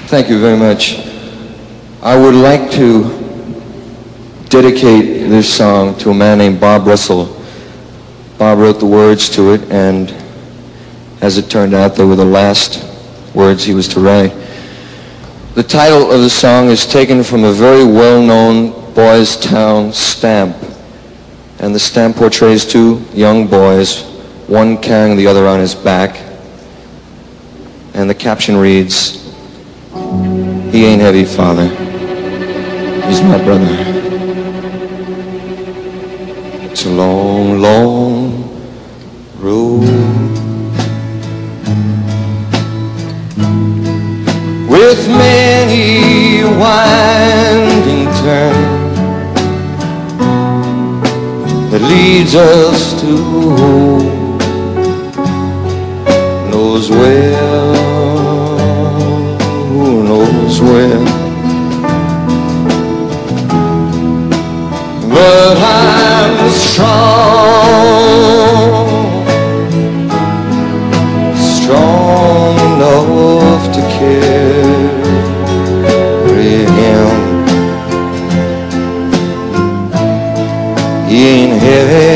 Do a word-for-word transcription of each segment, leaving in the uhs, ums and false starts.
Thank you very much. I would like to dedicate this song to a man named Bob Russell. Bob wrote the words to it, and as it turned out, they were the last words he was to write. The title of the song is taken from a very well-known Boys Town stamp, and the stamp portrays two young boys, one carrying the other on his back, and the caption reads, "He ain't heavy, Father. He's my brother. It's a long, long road with many winding turns that leads us to who knows where, who knows where. But I'm strong, strong enough to carry him. He ain't heavy,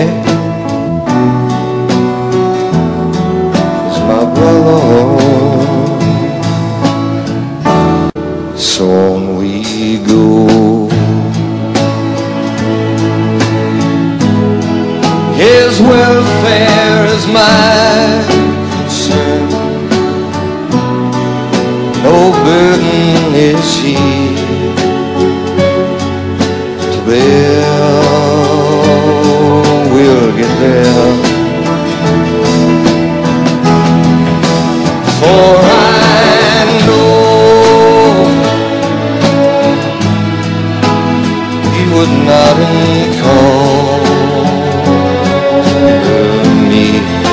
he's my brother. So on we go. His welfare is my concern. No burden is he to bear. We'll get there. For I know he would not encounter me.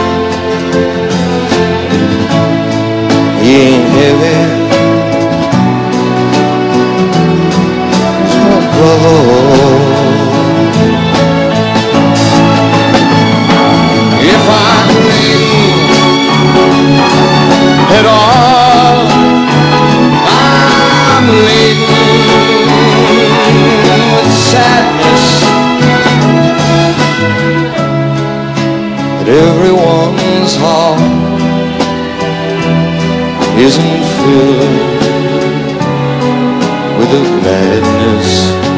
He ain't heavy, he's my brother. If I grieve at all, I'm laden with sadness that everyone's heart isn't filled with a gladness